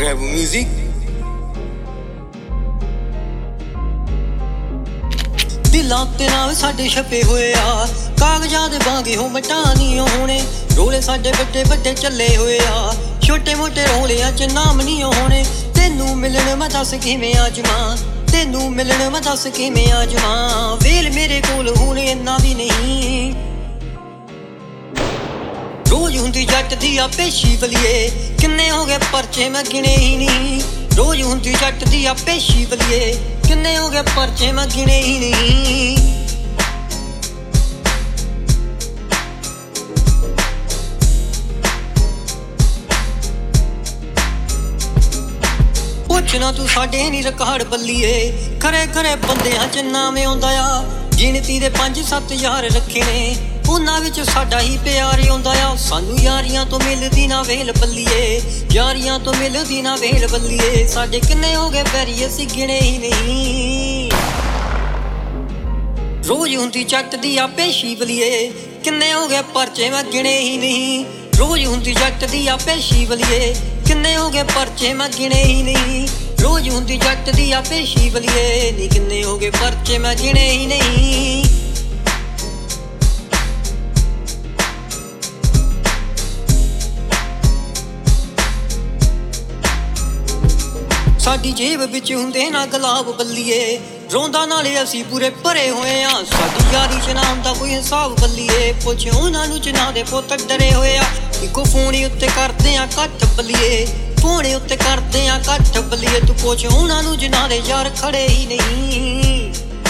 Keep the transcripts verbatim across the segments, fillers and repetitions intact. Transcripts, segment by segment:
Rebel Music। ਦਿਲਾਂ ਤੇ ਨਾਮ ਸਾਡੇ ਛਪੇ ਹੋਏ ਆ, ਕਾਗਜ਼ਾਂ ਦੇ ਵਾਂਗੇ ਹੋ ਮਟਾਨੀ ਹੋਣੇ। ਰੋਲੇ ਸਾਡੇ ਵੱਡੇ ਵੱਡੇ ਚੱਲੇ ਹੋਏ ਆ, ਛੋਟੇ ਮੋਟੇ ਰੋਲਿਆਂ ਚ ਨਾਮ ਨਹੀਂ ਹੋਣੇ। ਤੈਨੂੰ ਮਿਲਣ ਮੈਂ ਦੱਸ ਕਿਵੇਂ ਆਜਮਾਂ, ਤੈਨੂੰ ਮਿਲਣ ਮੈਂ ਦੱਸ ਕਿਵੇਂ ਆਜਮਾਂ। ਵੇਲ ਮੇਰੇ ਕੋਲ ਹੁਣ ਇੰਨਾ ਵੀ ਨਹੀਂ, ਰੋਜ਼ ਹੁੰਦੀ ਜੱਟ ਦੀ ਆ ਪੇਸ਼ੀ ਬਲੀਏ। ਕਿੰਨੇ ਹੋ ਗਏ ਪਰਚੇ ਮੈਂ ਗਿਣੇ ਹੀ ਨਹੀਂ, ਰੋਜ਼ ਹੁੰਦੀ ਜੱਟ ਦੀ ਆ ਪੇਸ਼ੀ ਬਲੀਏ। ਕਿੰਨੇ ਹੋ ਗਏ ਪਰਚੇ ਮੈਂ ਗਿਣੇ ਹੀ ਨਹੀਂ। ਪੁੱਛਣਾ ਤੂੰ ਸਾਡੇ ਨੀ ਰਿਕਾਰਡ ਬੱਲੀਏ, ਖਰੇ ਖਰੇ ਬੰਦਿਆਂ ਚ ਨਾਮ ਆਉਂਦਾ ਆ। ਗਿਣਤੀ ਦੇ ਪੰਜ ਸੱਤ ਯਾਰ ਰੱਖੇ ਨੇ, ਉਹਨਾਂ ਵਿੱਚ ਸਾਡਾ ਹੀ ਪਿਆਰ ਆਉਂਦਾ ਆ। ਸਾਨੂੰ ਯਾਰੀਆਂ ਤੋਂ ਮਿਲਦੀ ਨਾ ਵੇਲ ਬੱਲੀਏ, ਯਾਰੀਆਂ ਤੋਂ ਮਿਲਦੀ ਨਾ ਵੇਲ ਬੱਲੀਏ। ਸਾਡੇ ਕਿੰਨੇ ਹੋ ਗਏ ਵੈਰੀ ਅਸੀਂ ਗਿਣੇ ਹੀ ਨਹੀਂ, ਰੋਜ਼ ਹੁੰਦੀ ਜੱਟ ਦੀ ਆ ਪੇਸ਼ੀ ਬਲੀਏ। ਕਿੰਨੇ ਹੋ ਗਏ ਪਰਚੇ ਮੈਂ ਗਿਣੇ ਹੀ ਨਹੀਂ, ਰੋਜ਼ ਹੁੰਦੀ ਜੱਟ ਦੀ ਆ ਪੇਸ਼ੀ ਬਲੀਏ। ਕਿੰਨੇ ਹੋ ਗਏ ਪਰਚੇ ਮੈਂ ਗਿਣੇ ਹੀ ਨਹੀਂ, ਰੋਜ਼ ਹੁੰਦੀ ਜੱਟ ਦੀ ਆ ਪੇਸ਼ੀ ਬਲੀਏ। ਨੀ ਕਿੰਨੇ ਹੋ ਗਏ ਪਰਚੇ ਮੈਂ ਗਿਣੇ ਹੀ ਨਹੀਂ। ਸਾਡੀ ਜੇਬ ਵਿੱਚ ਹੁੰਦੇ ਨਾ ਗੁਲਾਬ ਬੱਲੀਏ, ਰੋਂਦਾ ਨਾਲੇ ਅਸੀਂ ਪੂਰੇ ਭਰੇ ਹੋਏ ਆ। ਸਾਡੀ ਯਾਰੀ ਚ ਨਾਮ ਦਾ ਕੋਈ ਹਿਸਾਬ ਬੱਲੀਏ, ਪੁੱਛ ਉਹਨਾਂ ਨੂੰ ਜਿਨ੍ਹਾਂ ਦੇ ਪੁੱਤ ਡਰੇ ਹੋਏ ਆ। ਇੱਕੋ ਫੋਨ ਉੱਤੇ ਕਰਦੇ ਆ ਇਕੱਠ ਬੱਲੀਏ, ਫੋਨ ਉੱਤੇ ਕਰਦੇ ਆ ਇਕੱਠ ਬੱਲੀਏ। ਤੂੰ ਪੁੱਛ ਉਹਨਾਂ ਨੂੰ ਜਿਨ੍ਹਾਂ ਦੇ ਯਾਰ ਖੜੇ ਹੀ ਨਹੀਂ,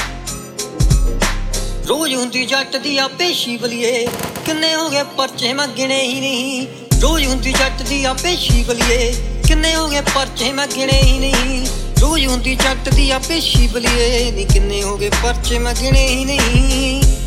ਰੋਜ਼ ਹੁੰਦੀ ਜੱਟ ਦੀ ਆ ਪੇਸ਼ੀ ਬਲੀਏ। ਕਿੰਨੇ ਹੋ ਗਏ ਪਰਚੇ ਮੈਂ ਗਿਣੇ ਹੀ ਨਹੀਂ, ਰੋਜ਼ ਹੁੰਦੀ ਜੱਟ ਦੀ ਆ ਪੇਸ਼ੀ ਬਲੀਏ। ਕਿੰਨੇ ਹੋ ਗਏ ਪਰਚੇ ਮੈਂ ਗਿਣੇ ਹੀ ਨਹੀਂ, ਰੋਜ਼ ਹੁੰਦੀ ਜੱਟ ਦੀ ਆ ਪੇਸ਼ੀ ਬਲੀਏ। ਨੀ ਕਿੰਨੇ ਹੋ ਗਏ ਪਰਚੇ ਮੈਂ ਗਿਣੇ ਹੀ ਨਹੀਂ।